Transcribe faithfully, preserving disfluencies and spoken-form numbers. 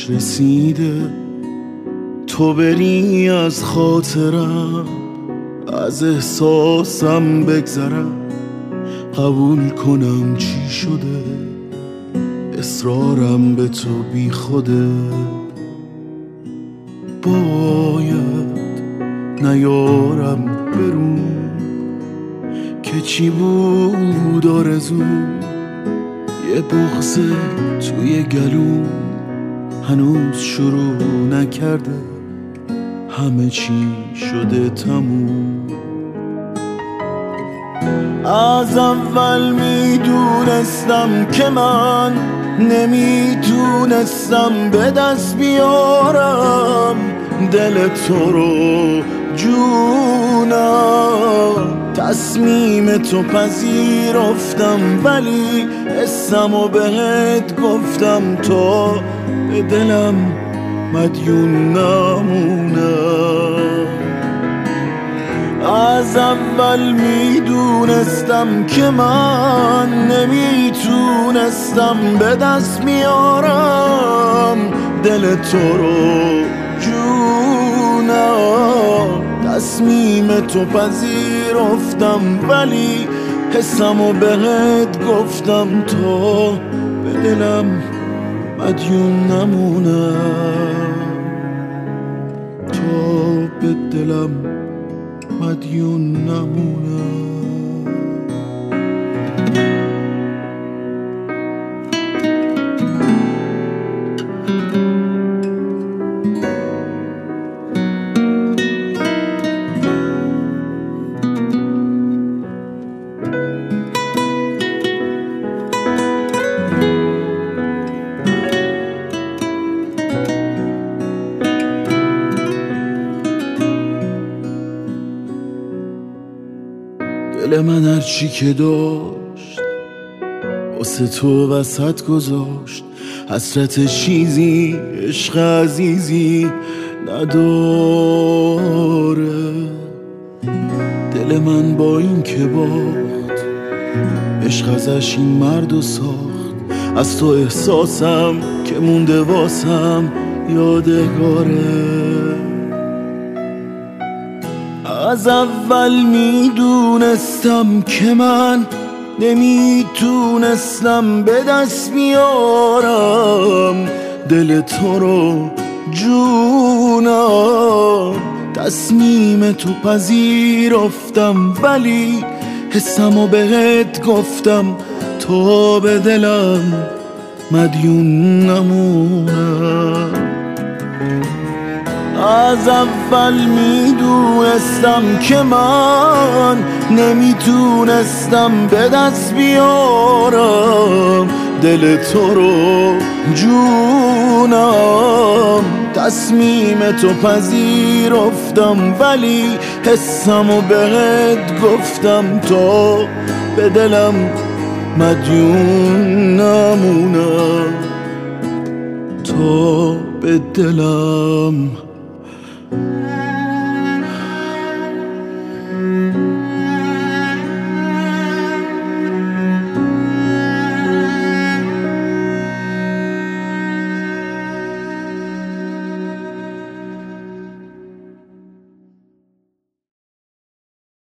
رسیده تو بری از خاطرم، از احساسم بگذرم، قبول کنم چی شده، اصرارم به تو بی خوده. باید نیارم برون که چی بود آرزو، یه بغض توی گلوم هنوز شروع نکرده، همه چی شده تموم. از اول میدونستم که من نمیتونستم به دست بیارم دل تو رو جونم. تصمیم تو پذیرفتم ولی حسمو بهت گفتم تا به دلم مدیون نمونم. از اول میدونستم که من نمیتونستم به دست میارم دل تو رو جونم. تصمیم تو پذیرفتم ولی حسمو بهت گفتم تا به دلم مدیون نمونم، تا به دلم مدیون نمونم. دل من هرچی که داشت واسه تو وسط گذاشت، حسرت چیزی عشق عزیزی نداره. دل من با این که باخت عشق ازش این مردو ساخت، از تو احساسم که مونده واسم یادگاره. از اول میدونستم که من نمیتونستم به دست بیارم دل تو رو جونم. تصمیم تو پذیرفتم ولی حسمو بهت گفتم تا به دلم مدیون نمونم. از اول میدونستم که من نمیتونستم به دست بیارم دل تو رو جونم. تصمیم تو پذیرفتم ولی حسمو بهت گفتم تا به دلم مدیون نمونم، تا به دلم